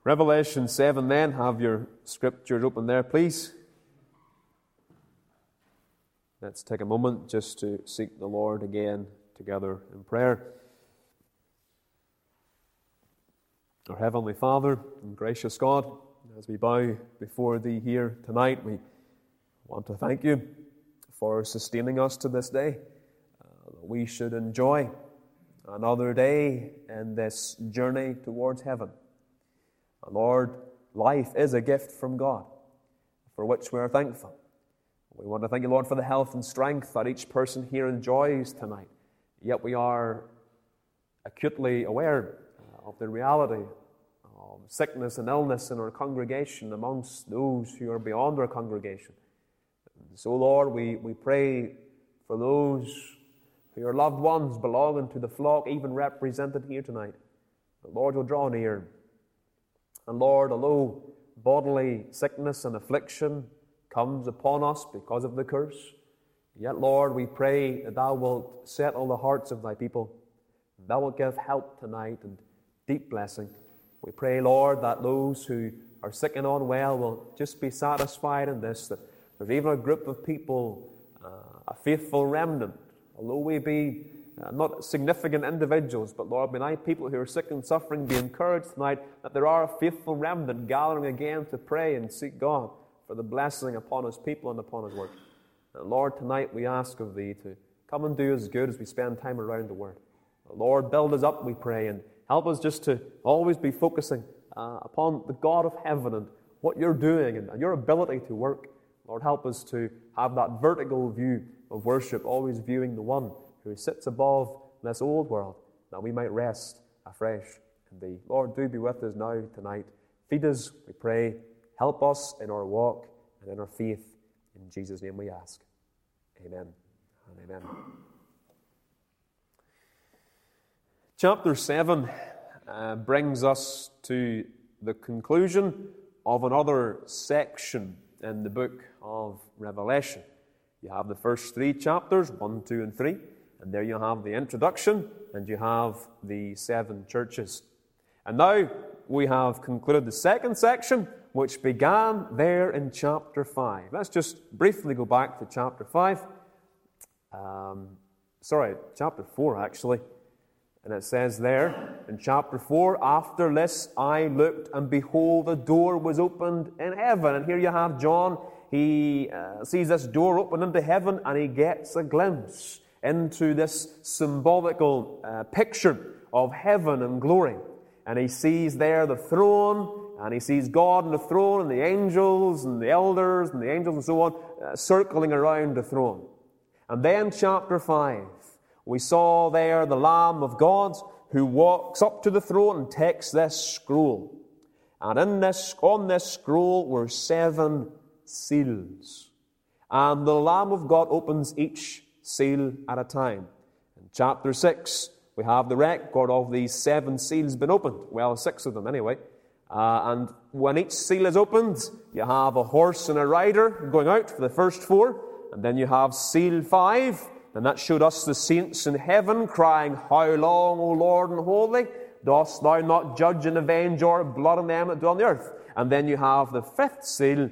Revelation 7 then, have your scriptures open there, please. Let's take a moment just to seek the Lord again together in prayer. Our Heavenly Father and gracious God, as we bow before Thee here tonight, we want to thank You for sustaining us to this day. We should enjoy another day in this journey towards heaven. Lord, life is a gift from God, for which we are thankful. We want to thank You, Lord, for the health and strength that each person here enjoys tonight. Yet we are acutely aware of the reality of sickness and illness in our congregation amongst those who are beyond our congregation. So, Lord, we pray for those who are loved ones belonging to the flock, even represented here tonight. The Lord will draw near. And Lord, although bodily sickness and affliction comes upon us because of the curse, yet, Lord, we pray that Thou wilt settle the hearts of Thy people. Thou wilt give help tonight and deep blessing. We pray, Lord, that those who are sick and unwell will just be satisfied in this, that there's even a group of people, a faithful remnant, although we be not significant individuals, but Lord, may Thy people who are sick and suffering be encouraged tonight that there are a faithful remnant gathering again to pray and seek God for the blessing upon His people and upon His work. And Lord, tonight we ask of Thee to come and do us good as we spend time around the Word. Lord, build us up, we pray, and help us just to always be focusing upon the God of heaven and what You're doing and Your ability to work. Lord, help us to have that vertical view of worship, always viewing the One who sits above this old world, that we might rest afresh in Thee. Lord, do be with us now, tonight. Feed us, we pray. Help us in our walk and in our faith. In Jesus' name we ask. Amen and amen. Chapter 7 brings us to the conclusion of another section in the book of Revelation. You have the first 3 chapters, 1, 2, and 3, and there you have the introduction, and you have the 7 churches. And now we have concluded the second section, which began there in chapter 5. Let's just briefly go back to chapter 5. Chapter 4, actually. And it says there, in chapter 4, after this I looked, and behold, a door was opened in heaven. And here you have John. He sees this door open into heaven, and he gets a glimpse into this symbolical picture of heaven and glory. And he sees there the throne, and he sees God on the throne, and the angels, and the elders, and the angels, and so on, circling around the throne. And then chapter 5, we saw there the Lamb of God who walks up to the throne and takes this scroll. And on this scroll were 7 seals. And the Lamb of God opens each seal at a time. In chapter 6, we have the record of these 7 seals being opened. Well, 6 of them anyway. And when each seal is opened, you have a horse and a rider going out for the first 4. And then you have seal 5. And that showed us the saints in heaven crying, How long, O Lord and holy, dost Thou not judge and avenge our blood on them that dwell on the earth? And then you have the 6th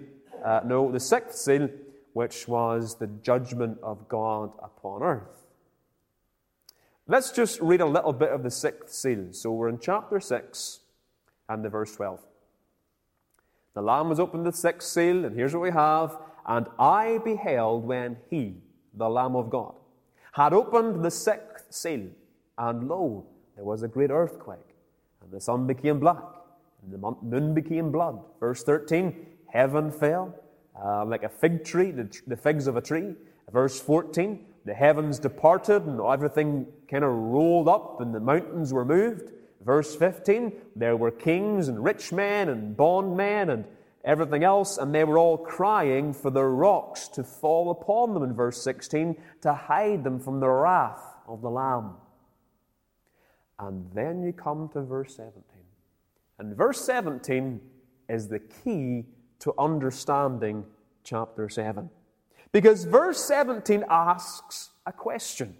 seal, which was the judgment of God upon earth. Let's just read a little bit of the 6th seal. So we're in chapter 6 and the verse 12. The Lamb was opened the 6th seal, and here's what we have. And I beheld when He, the Lamb of God, had opened the 6th seal, and lo, there was a great earthquake, and the sun became black, and the moon became blood. Verse 13, heaven fell like a fig tree, the figs of a tree. Verse 14, the heavens departed, and everything kind of rolled up, and the mountains were moved. Verse 15, there were kings and rich men and bondmen and everything else, and they were all crying for the rocks to fall upon them, in verse 16, to hide them from the wrath of the Lamb. And then you come to verse 17. And verse 17 is the key to understanding chapter 7. Because verse 17 asks a question.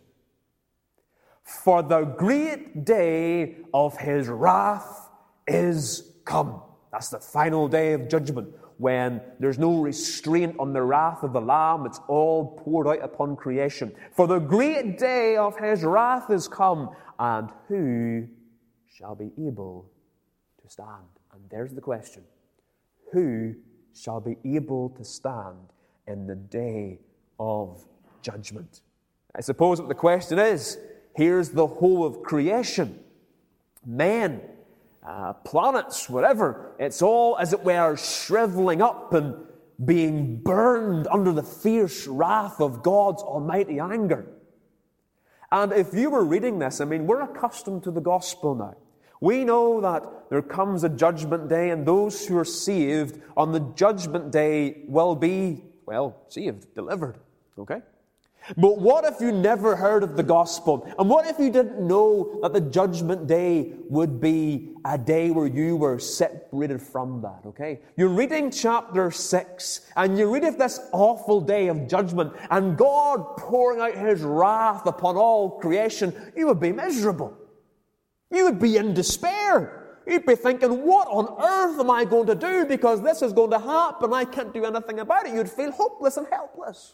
For the great day of His wrath is come. That's the final day of judgment, when there's no restraint on the wrath of the Lamb. It's all poured out upon creation. For the great day of his wrath is come, and who shall be able to stand? And there's the question. Who shall be able to stand in the day of judgment? I suppose what the question is, here's the whole of creation. Men, planets, whatever, it's all, as it were, shriveling up and being burned under the fierce wrath of God's almighty anger. And if you were reading this, we're accustomed to the gospel now. We know that there comes a judgment day, and those who are saved on the judgment day will be, saved, delivered. Okay? But what if you never heard of the gospel? And what if you didn't know that the judgment day would be a day where you were separated from that, okay? You're reading chapter 6, and you read of this awful day of judgment, and God pouring out his wrath upon all creation. You would be miserable. You would be in despair. You'd be thinking, what on earth am I going to do? Because this is going to happen. I can't do anything about it. You'd feel hopeless and helpless.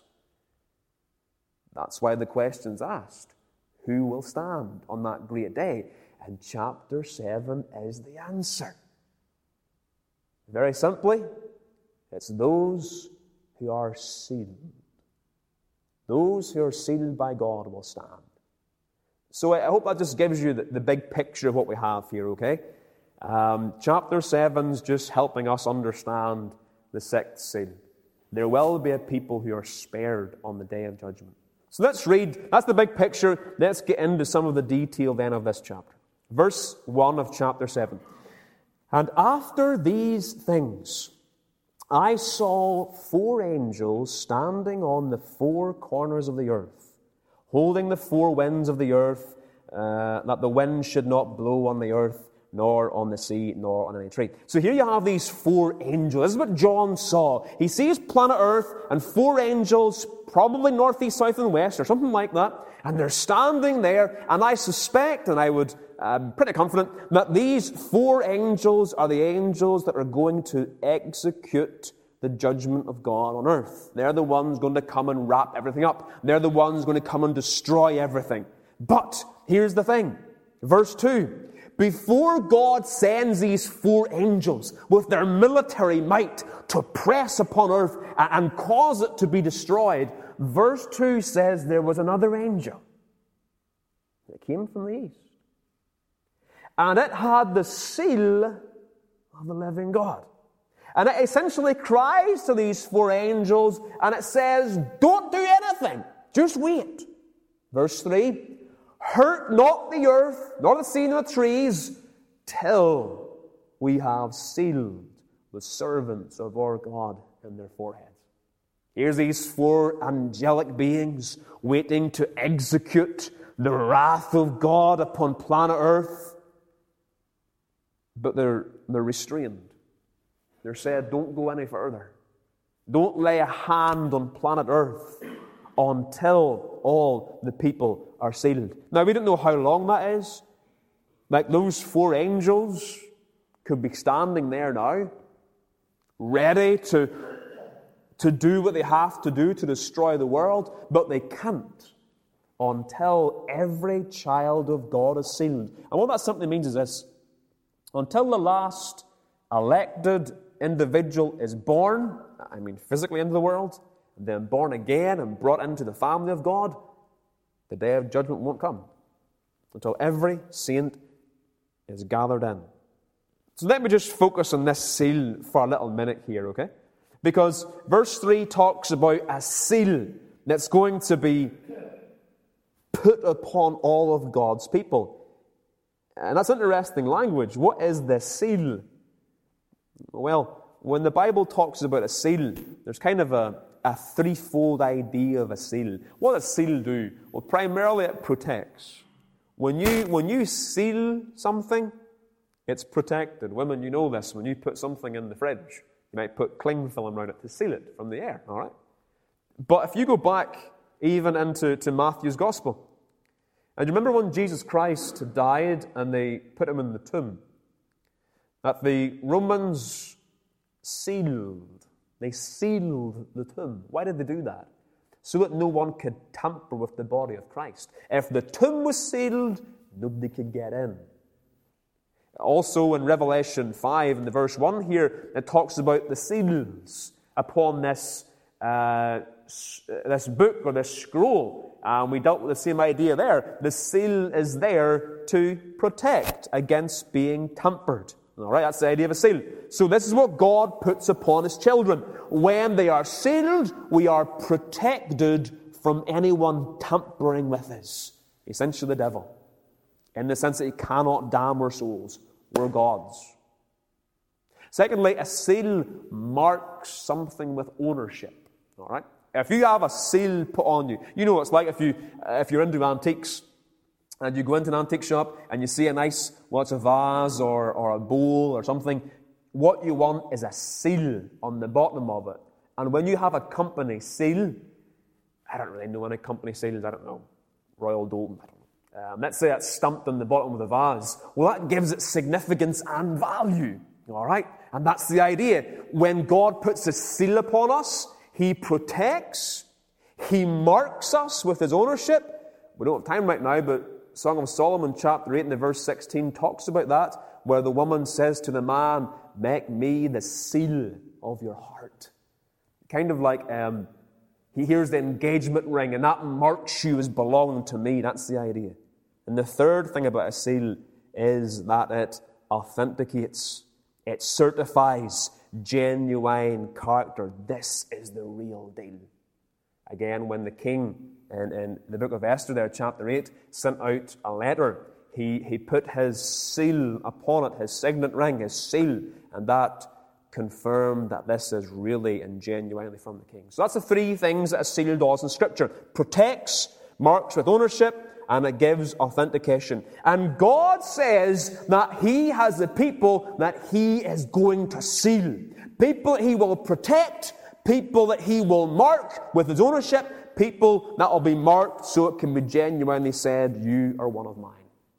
That's why the question's asked. Who will stand on that great day? And chapter 7 is the answer. Very simply, it's those who are sealed. Those who are sealed by God will stand. So I hope that just gives you the big picture of what we have here, okay? Chapter 7's just helping us understand the sixth seal. There will be a people who are spared on the day of judgment. So let's read. That's the big picture. Let's get into some of the detail then of this chapter. Verse 1 of chapter 7. And after these things, I saw 4 angels standing on the 4 corners of the earth, holding the 4 winds of the earth, that the wind should not blow on the earth, nor on the sea, nor on any tree. So here you have these 4 angels. This is what John saw. He sees planet Earth and 4 angels, probably north, east, south, and west, or something like that, and they're standing there, and I suspect, and I'm pretty confident, that these 4 angels are the angels that are going to execute the judgment of God on earth. They're the ones going to come and wrap everything up. They're the ones going to come and destroy everything. But here's the thing. Verse 2. Before God sends these 4 angels with their military might to press upon earth and cause it to be destroyed, verse 2 says there was another angel that came from the east. And it had the seal of the living God. And it essentially cries to these 4 angels, and it says, don't do anything, just wait. Verse 3, hurt not the earth, nor the sea, nor the trees, till we have sealed the servants of our God in their foreheads. Here's these 4 angelic beings waiting to execute the wrath of God upon planet Earth. But they're restrained. They're said, don't go any further. Don't lay a hand on planet Earth until all the people are sealed. Now, we don't know how long that is. Like, those 4 angels could be standing there now, ready to do what they have to do to destroy the world, but they can't until every child of God is sealed. And what that simply means is this. Until the last elected individual is born, physically into the world, and then born again and brought into the family of God, the day of judgment won't come until every saint is gathered in. So let me just focus on this seal for a little minute here, okay? Because verse 3 talks about a seal that's going to be put upon all of God's people. And that's interesting language. What is the seal? Well, when the Bible talks about a seal, there's kind of a threefold idea of a seal. What does seal do? Well, primarily it protects. When you seal something, it's protected. Women, you know this. When you put something in the fridge, you might put cling film around it to seal it from the air, all right? But if you go back even into Matthew's Gospel, and you remember when Jesus Christ died and they put him in the tomb, that the Romans sealed. They sealed the tomb. Why did they do that? So that no one could tamper with the body of Christ. If the tomb was sealed, nobody could get in. Also in Revelation 5, in the verse 1 here, it talks about the seals upon this book or this scroll. And we dealt with the same idea there. The seal is there to protect against being tampered. All right, that's the idea of a seal. So this is what God puts upon His children. When they are sealed, we are protected from anyone tampering with us. Essentially the devil. In the sense that he cannot damn our souls. We're God's. Secondly, a seal marks something with ownership. All right? If you have a seal put on you, you know what it's like if you're into antiques and you go into an antique shop and you see a nice, it's a vase or a bowl or something, what you want is a seal on the bottom of it. And when you have a company seal, I don't really know any company seals, I don't know, Royal Doulton, I don't know. Let's say it's stamped on the bottom of the vase. Well, that gives it significance and value. All right? And that's the idea. When God puts a seal upon us, He protects, He marks us with His ownership. We don't have time right now, but Song of Solomon, chapter 8, and the verse 16, talks about that, where the woman says to the man, "Make me the seal of your heart." Kind of like he hears the engagement ring, and that marks you as belonging to me. That's the idea. And the third thing about a seal is that it authenticates. It certifies genuine character. This is the real deal. Again, when the king, in the book of Esther there, chapter 8, sent out a letter, he put his seal upon it, his signet ring, his seal, and that confirmed that this is really and genuinely from the king. So that's the three things that a seal does in Scripture. Protects, marks with ownership, and it gives authentication. And God says that He has the people that He is going to seal. People He will protect, people that He will mark with His ownership, people that will be marked so it can be genuinely said, "You are one of mine."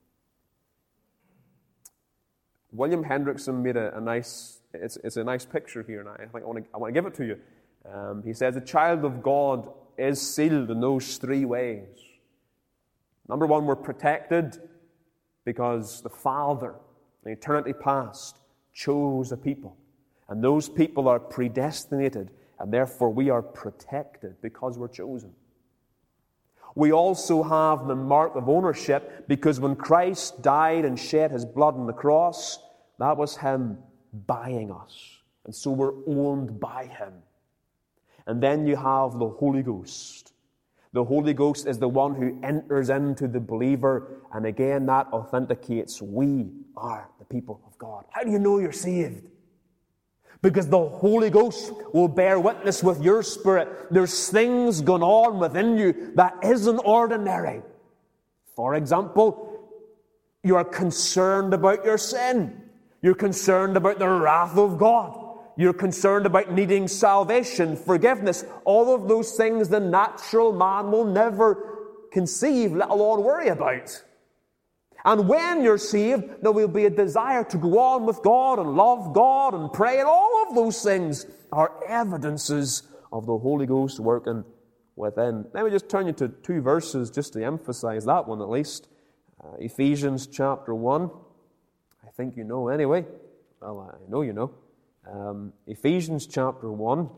William Hendrickson made a nice picture here, and I think I want to give it to you. He says, the child of God is sealed in those three ways. Number one, we're protected because the Father, in eternity past, chose a people. And those people are predestinated, and therefore we are protected because we're chosen. We also have the mark of ownership because when Christ died and shed His blood on the cross, that was Him buying us. And so we're owned by Him. And then you have the Holy Ghost. The Holy Ghost is the one who enters into the believer, and again that authenticates we are the people of God. How do you know you're saved? Because the Holy Ghost will bear witness with your spirit. There's things going on within you that isn't ordinary. For example, you are concerned about your sin. You're concerned about the wrath of God. You're concerned about needing salvation, forgiveness. All of those things the natural man will never conceive, let alone worry about. And when you're saved, there will be a desire to go on with God and love God and pray. And all of those things are evidences of the Holy Ghost working within. Let me just turn you to two verses just to emphasize that one at least. Ephesians chapter 1. I think you know anyway. Well, I know you know. Ephesians chapter 1,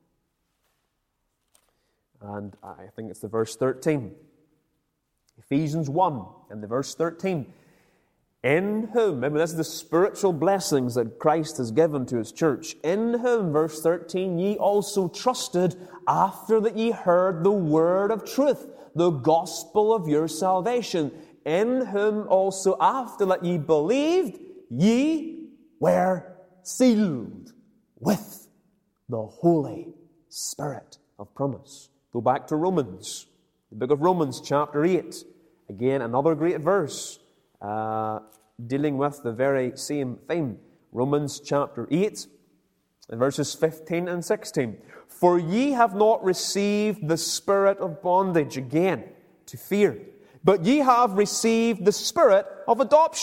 and I think it's the verse 13. Ephesians 1 and the verse 13. In whom, remember this is the spiritual blessings that Christ has given to His church. In whom, verse 13, ye also trusted after that ye heard the word of truth, the gospel of your salvation. In whom also after that ye believed, ye were sealed with the Holy Spirit of promise. Go back to Romans, the book of Romans, chapter 8. Again, another great verse dealing with the very same theme. Romans chapter 8, and verses 15 and 16. For ye have not received the spirit of bondage again to fear, but ye have received the spirit of adoption,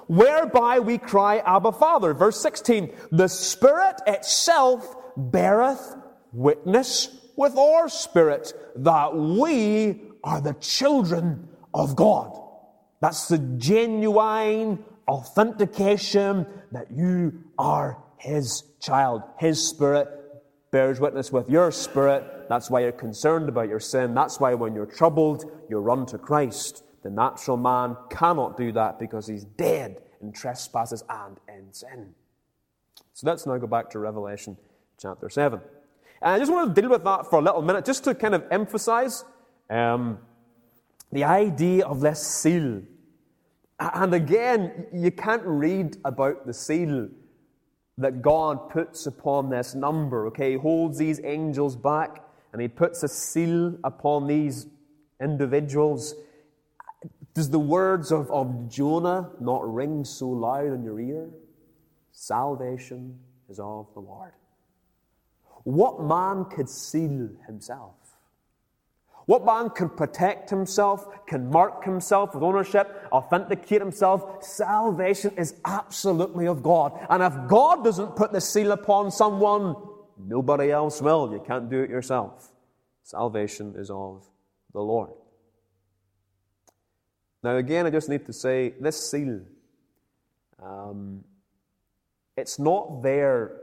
whereby we cry, Abba, Father. Verse 16, the Spirit itself beareth witness with our spirit that we are the children of God. That's the genuine authentication that you are His child. His Spirit bears witness with your spirit. That's why you're concerned about your sin. That's why when you're troubled, you run to Christ. The natural man cannot do that because he's dead in trespasses and in sin. So let's now go back to Revelation chapter 7. And I just want to deal with that for a little minute, just to kind of emphasize the idea of this seal. And again, you can't read about the seal that God puts upon this number. Okay, He holds these angels back and He puts a seal upon these individuals. Does the words of Jonah not ring so loud in your ear? Salvation is of the Lord. What man could seal himself? What man can protect himself, can mark himself with ownership, authenticate himself? Salvation is absolutely of God. And if God doesn't put the seal upon someone, nobody else will. You can't do it yourself. Salvation is of the Lord. Now again, I just need to say, this seal, it's not there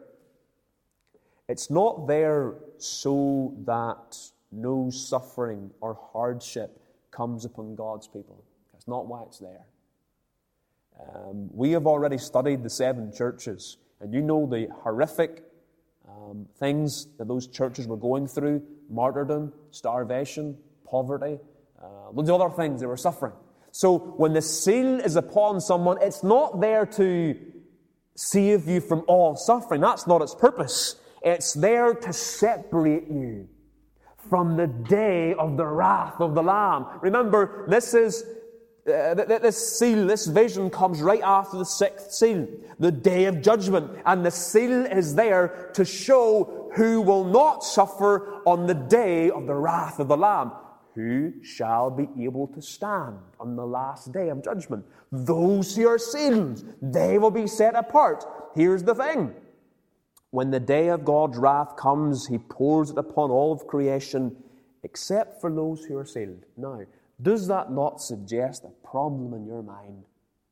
so that no suffering or hardship comes upon God's people. That's not why it's there. We have already studied the 7 churches, and you know the horrific things that those churches were going through: martyrdom, starvation, poverty, loads of other things they were suffering. So when the seal is upon someone, it's not there to save you from all suffering. That's not its purpose. It's there to separate you from the day of the wrath of the Lamb. Remember, this seal, this vision comes right after the 6th seal, the day of judgment. And the seal is there to show who will not suffer on the day of the wrath of the Lamb. Who shall be able to stand on the last day of judgment? Those who are sealed, they will be set apart. Here's the thing. When the day of God's wrath comes, He pours it upon all of creation, except for those who are sealed. Now, does that not suggest a problem in your mind?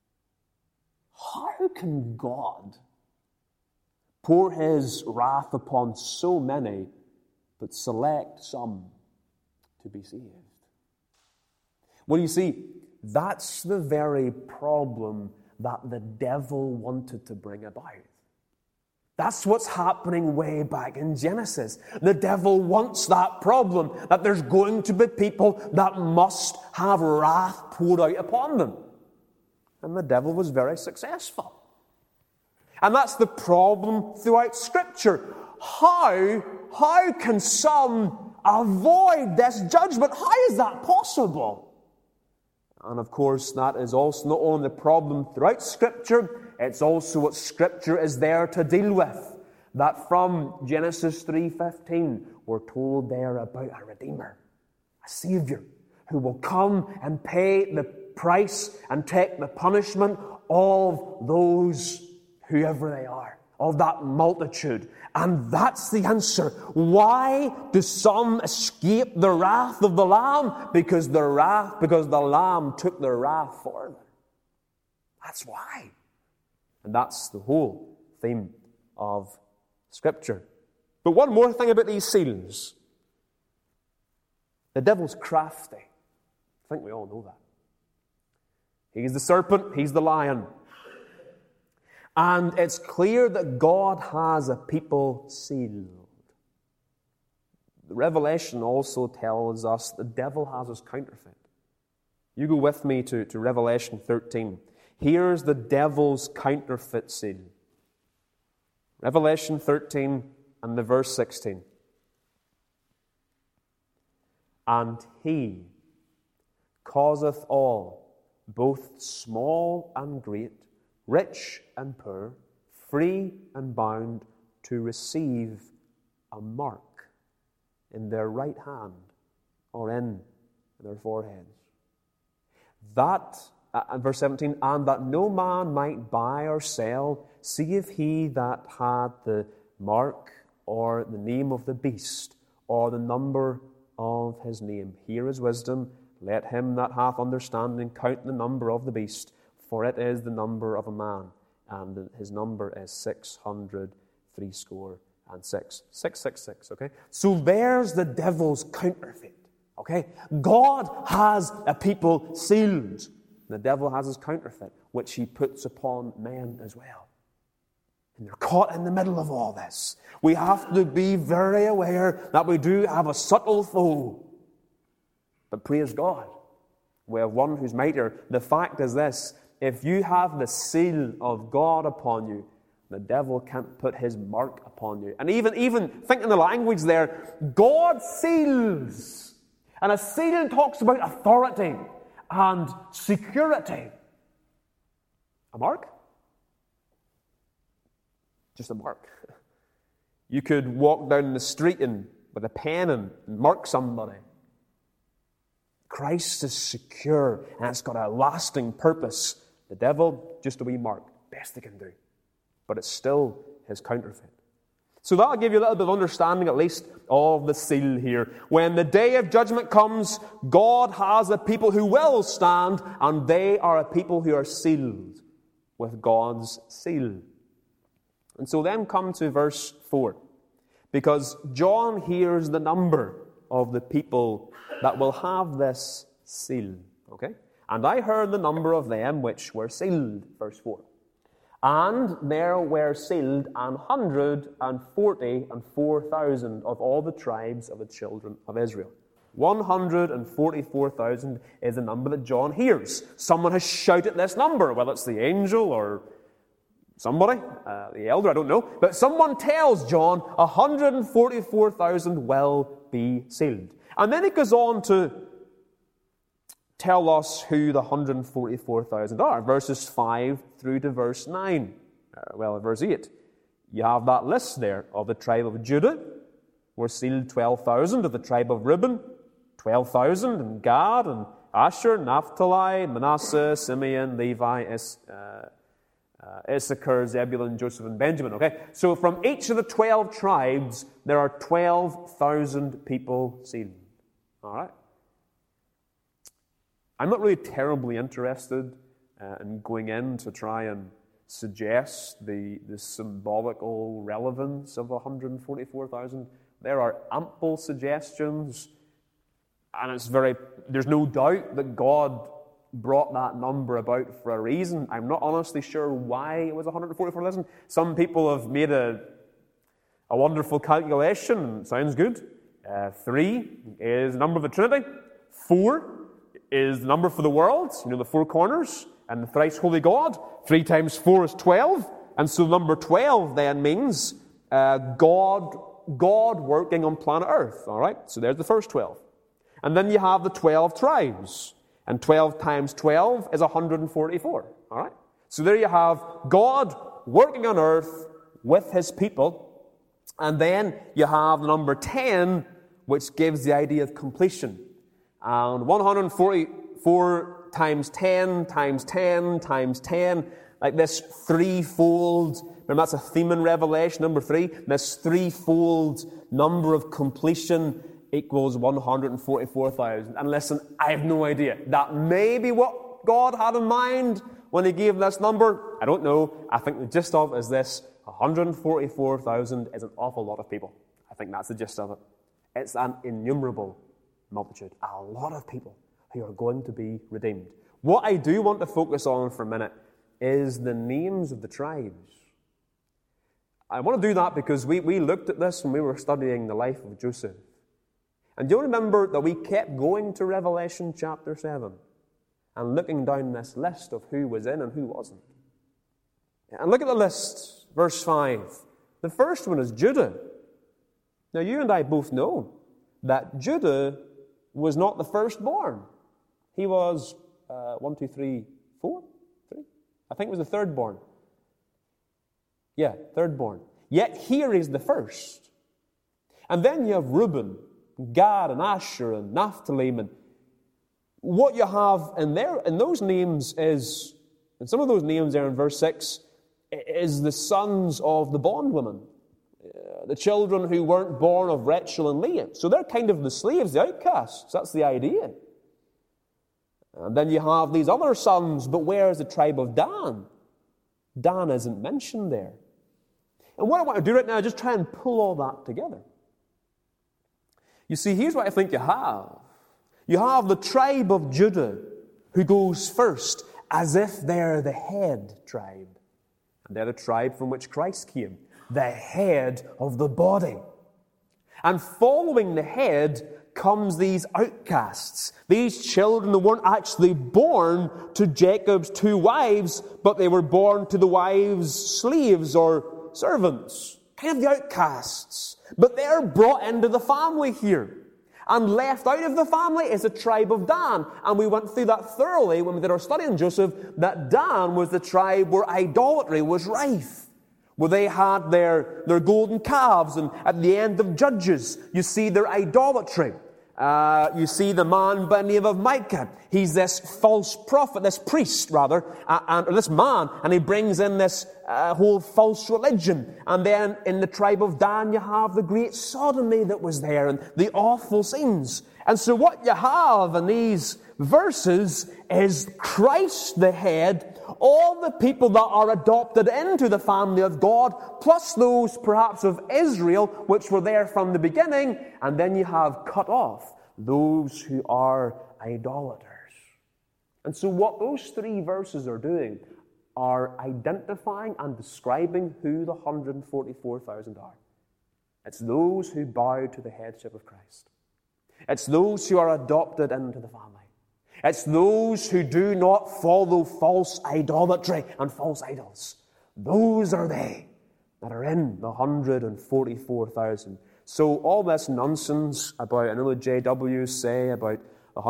How can God pour His wrath upon so many, but select some to be saved? Well, you see, that's the very problem that the devil wanted to bring about. That's what's happening way back in Genesis. The devil wants that problem, that there's going to be people that must have wrath poured out upon them. And the devil was very successful. And that's the problem throughout Scripture. How can some avoid this judgment? How is that possible? And of course, that is also not only the problem throughout Scripture, it's also what Scripture is there to deal with. That from Genesis 3:15, we're told there about a Redeemer, a Savior, who will come and pay the price and take the punishment of those, whoever they are, of that multitude. And that's the answer. Why do some escape the wrath of the Lamb? Because the Lamb took the wrath for them. That's why. And that's the whole theme of Scripture. But one more thing about these seals. The devil's crafty. I think we all know that. He's the serpent, he's the lion. And it's clear that God has a people sealed. The Revelation also tells us the devil has his counterfeit. You go with me to Revelation 13. Here's the devil's counterfeit seal. Revelation 13 and the verse 16. And he causeth all, both small and great, rich and poor, free and bound, to receive a mark in their right hand or in their foreheads. That and verse 17, and that no man might buy or sell, save he that had the mark or the name of the beast, or the number of his name. Here is wisdom. Let him that hath understanding count the number of the beast, for it is the number of a man, and his number is 666. 666, okay? So there's the devil's counterfeit, okay? God has a people sealed. The devil has his counterfeit, which he puts upon men as well. And they're caught in the middle of all this. We have to be very aware that we do have a subtle foe. But praise God, we have one who's mightier. The fact is this: if you have the seal of God upon you, the devil can't put his mark upon you. And even think in the language there, God seals. And a seal talks about authority and security. A mark? Just a mark. You could walk down the street with a pen and mark somebody. Christ is secure, and it's got a lasting purpose. The devil, just a wee mark. Best they can do. But it's still his counterfeit. So that'll give you a little bit of understanding, at least, of the seal here. When the day of judgment comes, God has a people who will stand, and they are a people who are sealed with God's seal. And so then come to verse 4. Because John hears the number of the people that will have this seal. Okay? And I heard the number of them which were sealed. Verse 4. And there were sealed 144,000 of all the tribes of the children of Israel. 144,000 is the number that John hears. Someone has shouted this number, whether it's the angel or somebody, the elder, I don't know. But someone tells John 144,000 will be sealed. And then it goes on to tell us who the 144,000 are. Verses 5 through to verse 9. Verse 8. You have that list there of the tribe of Judah. Were sealed 12,000. Of the tribe of Reuben, 12,000. And Gad and Asher, Naphtali, Manasseh, Simeon, Levi, Issachar, Zebulun, Joseph, and Benjamin. Okay? So from each of the 12 tribes, there are 12,000 people sealed. All right? I'm not really terribly interested in going in to try and suggest the symbolical relevance of 144,000. There are ample suggestions, and there's no doubt that God brought that number about for a reason. I'm not honestly sure why it was 144,000. Some people have made a wonderful calculation. Sounds good. 3 is the number of the Trinity. 4 is the number for the world, the four corners, and the thrice holy God. 3 times 4 is 12. And so number 12 then means God working on planet Earth. All right? So there's the first 12. And then you have the 12 tribes. And 12 times 12 is 144. All right? So there you have God working on earth with his people. And then you have the number 10, which gives the idea of completion. And 144 times 10 times 10 times 10, like this threefold, remember that's a theme in Revelation, number 3, this threefold number of completion equals 144,000. And listen, I have no idea. That may be what God had in mind when he gave this number. I don't know. I think the gist of it is this: 144,000 is an awful lot of people. I think that's the gist of it. It's an innumerable multitude. A lot of people who are going to be redeemed. What I do want to focus on for a minute is the names of the tribes. I want to do that because we looked at this when we were studying the life of Joseph. And do you remember that we kept going to Revelation chapter 7 and looking down this list of who was in and who wasn't? And look at the list, verse 5. The first one is Judah. Now, you and I both know that Judah was not the firstborn. He was, 1, 2, 3, 4? 3? I think it was the thirdborn. Yeah, thirdborn. Yet here is the first. And then you have Reuben, Gad and Asher and Naphtali. And What you have in those names is, and some of those names there in verse 6, is the sons of the bondwomen, the children who weren't born of Rachel and Leah. So they're kind of the slaves, the outcasts. That's the idea. And then you have these other sons, but where's the tribe of Dan? Dan isn't mentioned there. And what I want to do right now is just try and pull all that together. You see, here's what I think you have. You have the tribe of Judah who goes first as if they're the head tribe. And they're the tribe from which Christ came, the head of the body. And following the head comes these outcasts, these children who weren't actually born to Jacob's two wives, but they were born to the wives' slaves or servants, kind of the outcasts. But they're brought into the family here. And left out of the family is the tribe of Dan. And we went through that thoroughly when we did our study on Joseph, that Dan was the tribe where idolatry was rife, where they had their golden calves. And at the end of Judges, you see their idolatry. You see the man by the name of Micah. He's this false prophet, this priest rather, or this man, and he brings in this whole false religion. And then in the tribe of Dan, you have the great sodomy that was there and the awful scenes. And so what you have in these verses is Christ the head, all the people that are adopted into the family of God, plus those perhaps of Israel, which were there from the beginning, and then you have cut off those who are idolaters. And so what those three verses are doing are identifying and describing who the 144,000 are. It's those who bow to the headship of Christ. It's those who are adopted into the family. It's those who do not follow false idolatry and false idols. Those are they that are in the 144,000. So all this nonsense about, I know the JWs say about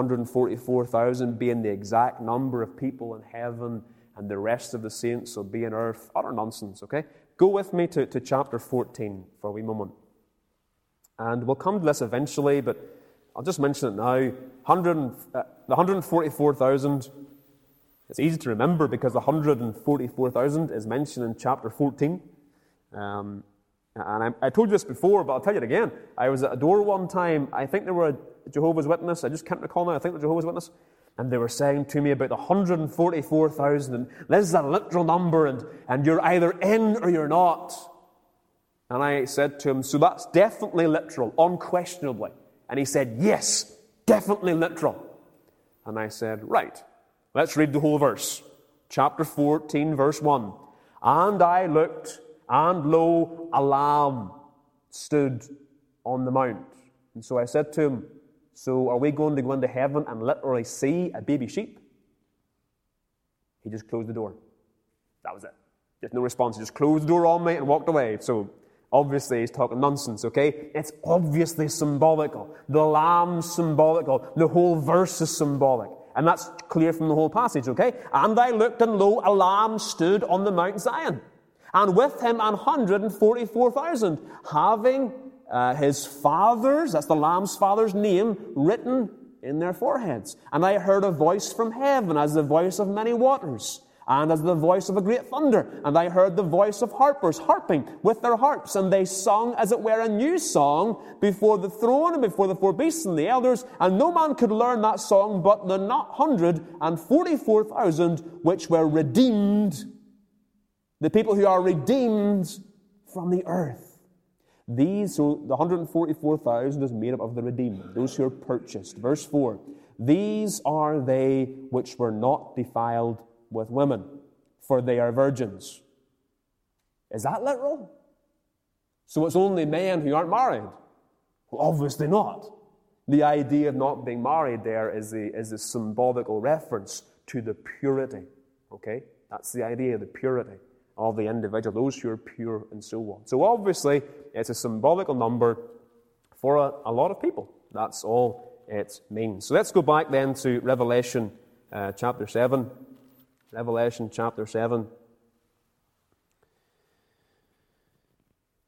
144,000 being the exact number of people in heaven and the rest of the saints will be on earth, utter nonsense, okay? Go with me to chapter 14 for a wee moment. And we'll come to this eventually, but I'll just mention it now. The 144,000, it's easy to remember because the 144,000 is mentioned in chapter 14. And I told you this before, but I'll tell you it again. I was at a door one time. I think they were a Jehovah's Witness. I just can't recall now. I think they're Jehovah's Witness. And they were saying to me about the 144,000. And this is a literal number, and you're either in or you're not. And I said to him, so that's definitely literal, unquestionably. And he said, yes, definitely literal. And I said, right, let's read the whole verse. Chapter 14, verse 1. And I looked, and lo, a lamb stood on the mount. And so I said to him, so are we going to go into heaven and literally see a baby sheep? He just closed the door. That was it. Just no response. He just closed the door on me and walked away. So obviously he's talking nonsense, okay? It's obviously symbolical. The lamb's symbolical. The whole verse is symbolic. And that's clear from the whole passage, okay? And I looked, and lo, a lamb stood on the Mount Zion, and with him 144,000, having his father's, that's the lamb's father's name, written in their foreheads. And I heard a voice from heaven as the voice of many waters, and as the voice of a great thunder. And I heard the voice of harpers harping with their harps, and they sung as it were a new song before the throne and before the four beasts and the elders. And no man could learn that song but the 144,000 which were redeemed, the people who are redeemed from the earth. So the 144,000 is made up of the redeemed, those who are purchased. Verse 4, these are they which were not defiled with women, for they are virgins. Is that literal? So it's only men who aren't married? Well, obviously not. The idea of not being married there is a symbolical reference to the purity. Okay? That's the idea, the purity of the individual, those who are pure and so on. So obviously, it's a symbolical number for a lot of people. That's all it means. So let's go back then to Revelation chapter 7. Revelation chapter 7.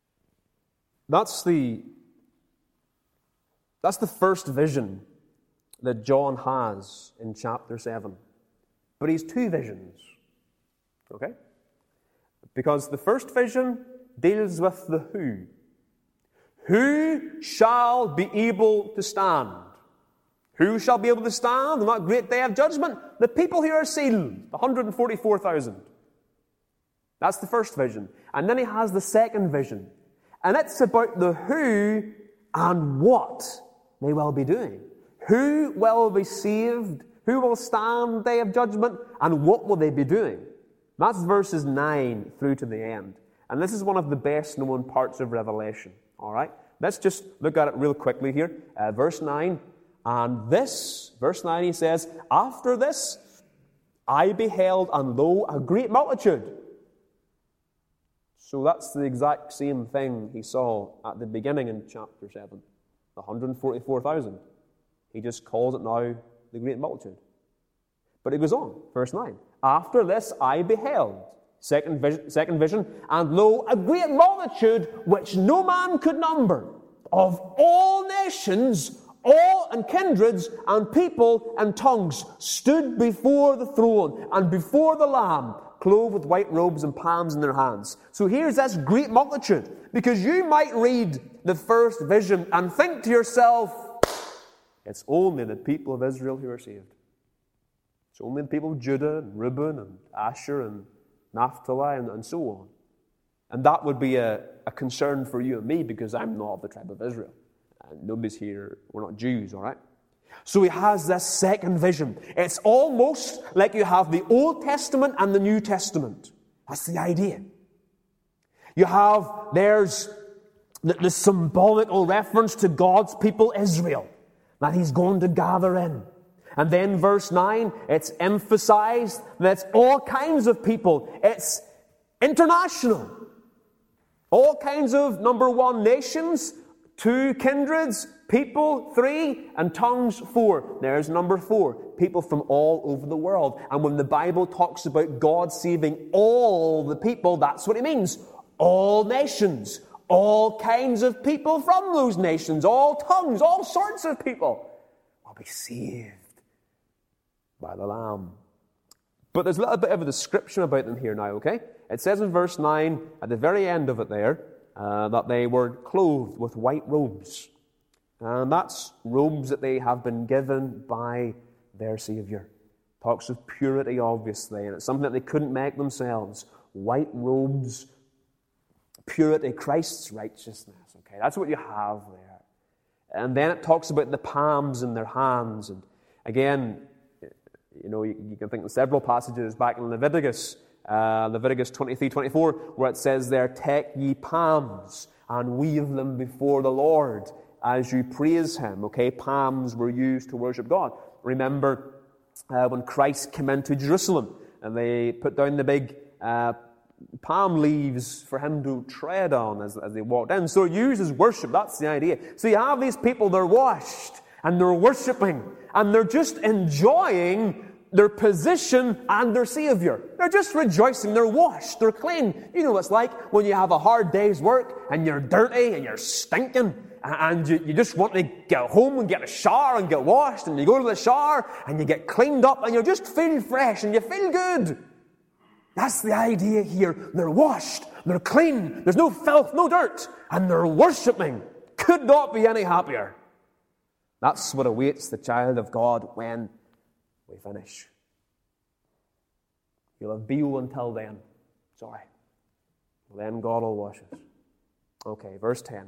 That's the first vision that John has in chapter 7. But he's two visions. Okay? Because the first vision deals with the who. Who shall be able to stand? Who shall be able to stand on that great day of judgment? The people who are sealed, the 144,000. That's the first vision. And then he has the second vision. And it's about the who and what they will be doing. Who will be saved? Who will stand the day of judgment? And what will they be doing? That's verses 9 through to the end. And this is one of the best known parts of Revelation. All right? Let's just look at it real quickly here. Verse 9. And this, verse 9, he says, after this, I beheld, and lo, a great multitude. So that's the exact same thing he saw at the beginning in chapter 7. The 144,000. He just calls it now the great multitude. But it goes on, verse 9. After this I beheld, second vision, and lo, a great multitude which no man could number, of all nations, all and kindreds and people and tongues, stood before the throne and before the Lamb, clothed with white robes and palms in their hands. So here's this great multitude, because you might read the first vision and think to yourself, it's only the people of Israel who are saved. It's only the people of Judah and Reuben and Asher and Naphtali and so on. And that would be a concern for you and me, because I'm not of the tribe of Israel. And nobody's here, we're not Jews, all right? So he has this second vision. It's almost like you have the Old Testament and the New Testament. That's the idea. There's the symbolical reference to God's people Israel that he's going to gather in. And then verse 9, it's emphasized that it's all kinds of people. It's international. All kinds of, number 1, nations, 2, kindreds, people, 3, and tongues, 4. There's number 4, people from all over the world. And when the Bible talks about God saving all the people, that's what it means. All nations, all kinds of people from those nations, all tongues, all sorts of people will be saved by the Lamb. But there's a little bit of a description about them here now, okay? It says in verse 9, at the very end of it there, that they were clothed with white robes. And that's robes that they have been given by their Savior. Talks of purity, obviously, and it's something that they couldn't make themselves. White robes, purity, Christ's righteousness. Okay, that's what you have there. And then it talks about the palms in their hands. And again, you can think of several passages back in Leviticus 23-24, where it says there, take ye palms and weave them before the Lord as you praise Him. Okay, palms were used to worship God. Remember when Christ came into Jerusalem and they put down the big palm leaves for Him to tread on as they walked in. So used as worship, that's the idea. So you have these people, they're washed and they're worshiping and they're just enjoying their position and their Savior. They're just rejoicing. They're washed. They're clean. You know what it's like when you have a hard day's work and you're dirty and you're stinking and you just want to get home and get a shower and get washed, and you go to the shower and you get cleaned up and you just feel fresh and you feel good. That's the idea here. They're washed. They're clean. There's no filth, no dirt. And they're worshiping. Could not be any happier. That's what awaits the child of God when we finish. You'll have Beal until then. Sorry. Then God will wash us. Okay, verse 10.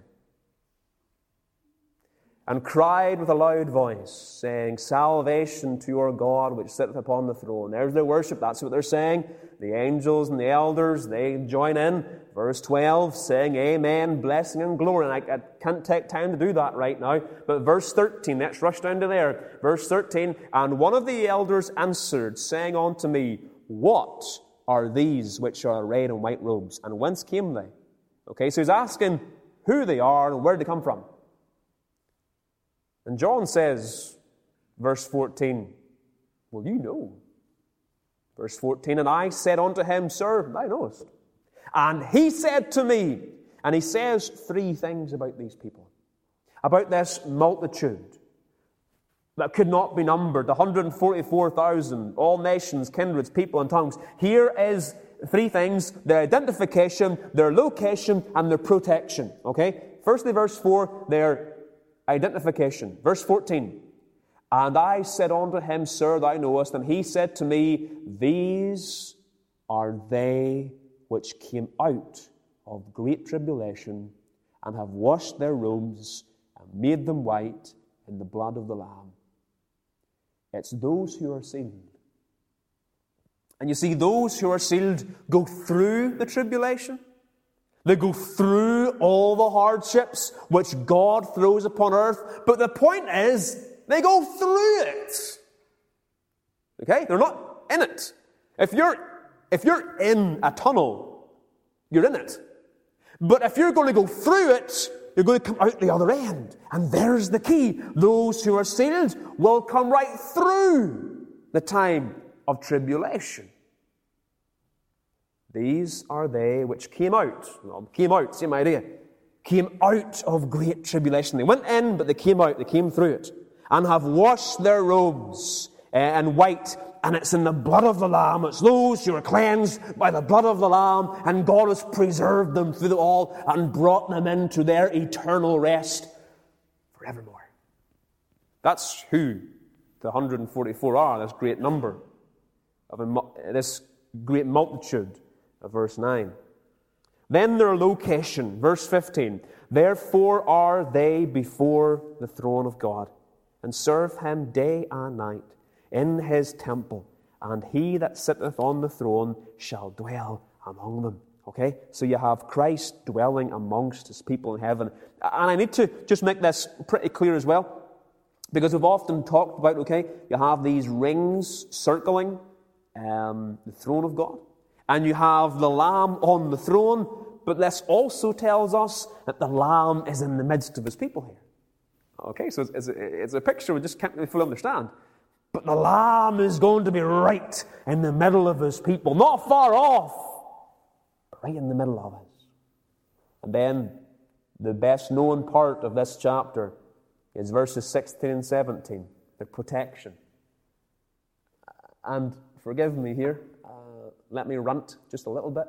And cried with a loud voice, saying, salvation to our God, which sitteth upon the throne. There's their worship. That's what they're saying. The angels and the elders, they join in. Verse 12, saying, amen, blessing and glory. And I can't take time to do that right now. But verse 13, let's rush down to there. Verse 13, and one of the elders answered, saying unto me, what are these which are arrayed in white robes? And whence came they? Okay, so he's asking who they are and where they come from. And John says, verse 14, well, you know. Verse 14, and I said unto him, sir, thou knowest. And he said to me, and he says 3 things about these people, about this multitude. that could not be numbered, 144,000, all nations, kindreds, people, and tongues. Here is three things: their identification, their location, and their protection. Okay? Firstly, verse 4, their identification. Verse 14, and I said unto him, Sir, thou knowest. And he said to me, These are they which came out of great tribulation, and have washed their robes, and made them white in the blood of the Lamb. It's those who are sealed. And you see, those who are sealed go through the tribulation. They go through all the hardships which God throws upon earth. But the point is, they go through it. Okay? They're not in it. If you're in a tunnel, you're in it. But if you're going to go through it, you're going to come out the other end. And there's the key. Those who are sealed will come right through the time of tribulation. These are they which came out. Well, came out, same idea. Came out of great tribulation. They went in, but they came out. They came through it. And have washed their robes and white. And it's in the blood of the Lamb. It's those who are cleansed by the blood of the Lamb. And God has preserved them through it all and brought them into their eternal rest forevermore. That's who the 144 are, this great number, this great multitude of verse 9. Then their location, verse 15. Therefore are they before the throne of God, and serve him day and night in his temple, and he that sitteth on the throne shall dwell among them. Okay? So you have Christ dwelling amongst his people in heaven. And I need to just make this pretty clear as well, because we've often talked about, okay, you have these rings circling the throne of God, and you have the Lamb on the throne, but this also tells us that the Lamb is in the midst of his people here. Okay, so it's a picture we just can't really fully understand. But the Lamb is going to be right in the middle of his people, not far off, but right in the middle of us. And then the best known part of this chapter is verses 16 and 17, the protection. And forgive me here, let me rant just a little bit.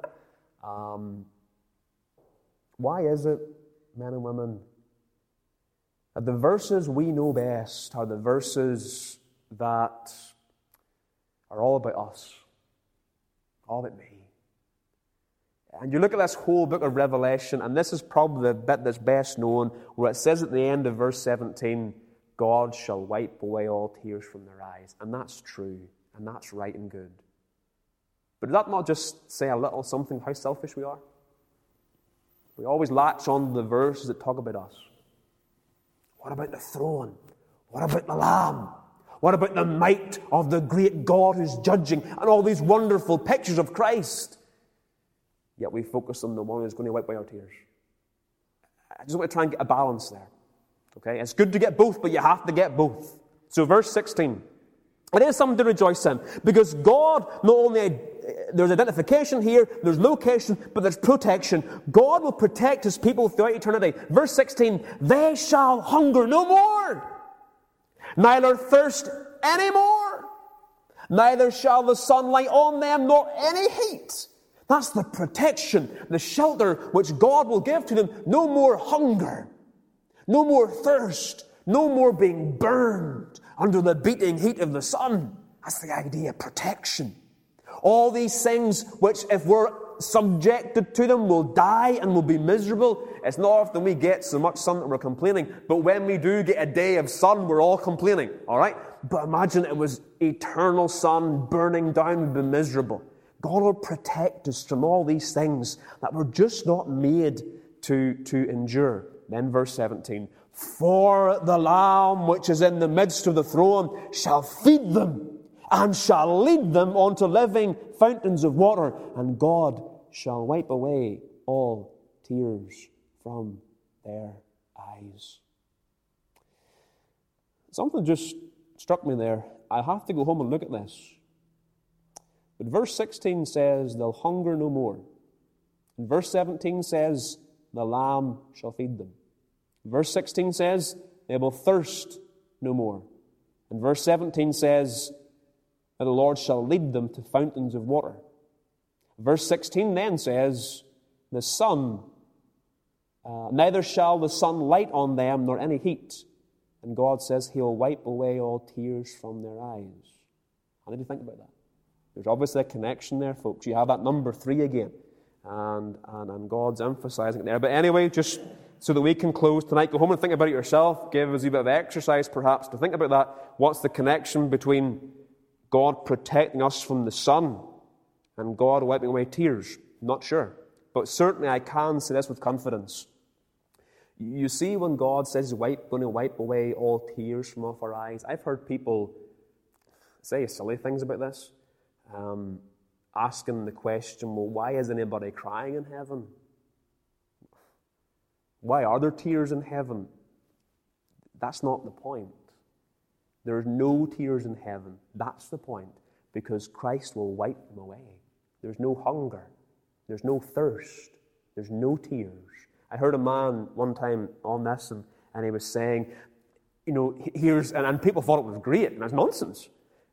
Why is it, men and women, that the verses we know best are the verses that are all about us, all about me? And you look at this whole book of Revelation, and this is probably the bit that's best known, where it says at the end of verse 17, God shall wipe away all tears from their eyes. And that's true, and that's right and good. But does that not just say a little something how selfish we are? We always latch on to the verses that talk about us. What about the throne? What about the Lamb? What about the might of the great God who's judging, and all these wonderful pictures of Christ? Yet we focus on the one who's going to wipe away our tears. I just want to try and get a balance there. Okay? It's good to get both, but you have to get both. So verse 16. It is something to rejoice in, because God not only, there's identification here, there's location, but there's protection. God will protect his people throughout eternity. Verse 16, they shall hunger no more, neither thirst any more, neither shall the sun light on them, nor any heat. That's the protection, the shelter which God will give to them. No more hunger, no more thirst, no more being burned under the beating heat of the sun. That's the idea, protection. All these things which, if we're subjected to them, will die and will be miserable. It's not often we get so much sun that we're complaining, but when we do get a day of sun, we're all complaining, all right? But imagine it was eternal sun burning down, we'd be miserable. God will protect us from all these things that we're just not made to endure. Then verse 17, for the Lamb which is in the midst of the throne shall feed them and shall lead them unto living fountains of water, and God shall wipe away all tears from their eyes. Something just struck me there. I have to go home and look at this. But verse 16 says they'll hunger no more. And verse 17 says the Lamb shall feed them. Verse 16 says they will thirst no more. And verse 17 says that the Lord shall lead them to fountains of water. Verse 16 then says, the sun, neither shall the sun light on them nor any heat. And God says He'll wipe away all tears from their eyes. How did you think about that? There's obviously a connection there, folks. You have that number 3 again. And God's emphasizing it there. But anyway, just so that we can close tonight, go home and think about it yourself. Give us a bit of exercise, perhaps, to think about that. What's the connection between God protecting us from the sun and God wiping away tears? Not sure. But certainly I can say this with confidence. You see, when God says He's going to wipe away all tears from off our eyes, I've heard people say silly things about this, asking the question, well, why is anybody crying in heaven? Why are there tears in heaven? That's not the point. There's no tears in heaven. That's the point, because Christ will wipe them away. There's no hunger. There's no thirst. There's no tears. I heard a man one time on this, and he was saying, and people thought it was great, and that's nonsense.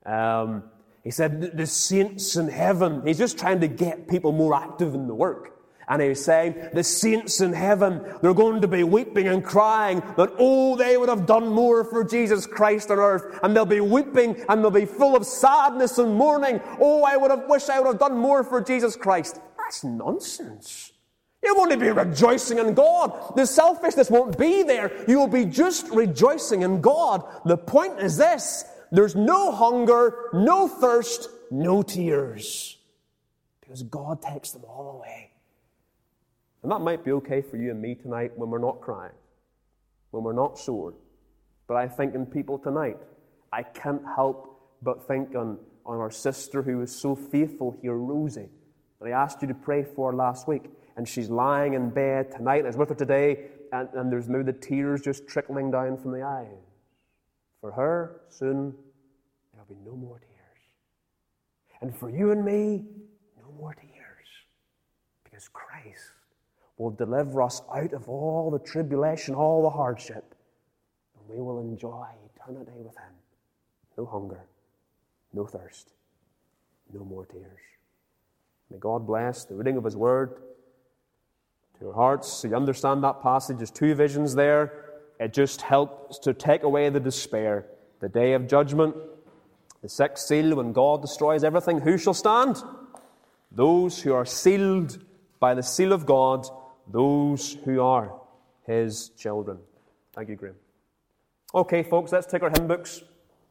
He said, the saints in heaven, he's just trying to get people more active in the work. And he was saying, the saints in heaven, they're going to be weeping and crying that, they would have done more for Jesus Christ on earth. And they'll be weeping and they'll be full of sadness and mourning. I wish I would have done more for Jesus Christ. That's nonsense. You're going to be rejoicing in God. The selfishness won't be there. You will be just rejoicing in God. The point is this: there's no hunger, no thirst, no tears. Because God takes them all away. And that might be okay for you and me tonight when we're not crying, when we're not sore. But I think in people tonight, I can't help but think on our sister who was so faithful here, Rosie, that I asked you to pray for last week. And she's lying in bed tonight, and I was with her today, and there's now the tears just trickling down from the eyes. For her, soon, there'll be no more tears. And for you and me, no more tears. Because Christ will deliver us out of all the tribulation, all the hardship, and we will enjoy eternity with Him. No hunger, no thirst, no more tears. May God bless the reading of His Word to your hearts. So you understand that passage. There's 2 visions there. It just helps to take away the despair. The day of judgment, the 6th seal, when God destroys everything, who shall stand? Those who are sealed by the seal of God, those who are His children. Thank you, Graham. Okay, folks, let's take our hymn books.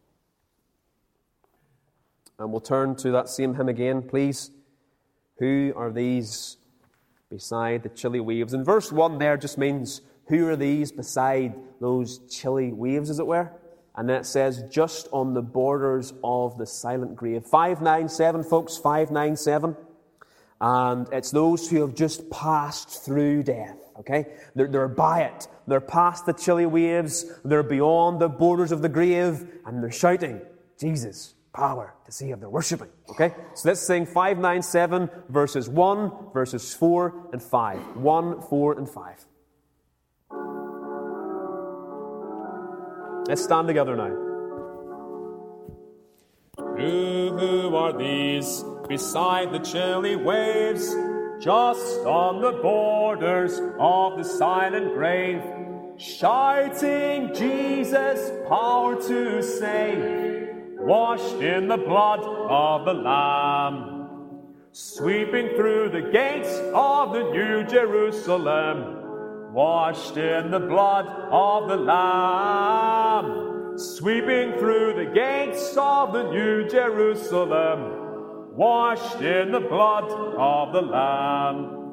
And we'll turn to that same hymn again, please. Who are these beside the chilly waves? And verse 1 there just means, who are these beside those chilly waves, as it were? And then it says, just on the borders of the silent grave. 597, folks, 597. And it's those who have just passed through death, okay? They're by it. They're past the chilly waves. They're beyond the borders of the grave. And they're shouting, Jesus, power to save. They're worshipping, okay? So let's sing 597, verses 1, verses 4 and 5. 1, 4, and 5. Let's stand together now. Who are these beside the chilly waves, just on the borders of the silent grave, shouting, Jesus, power to save, washed in the blood of the Lamb, sweeping through the gates of the New Jerusalem, washed in the blood of the Lamb, sweeping through the gates of the New Jerusalem, washed in the blood of the Lamb.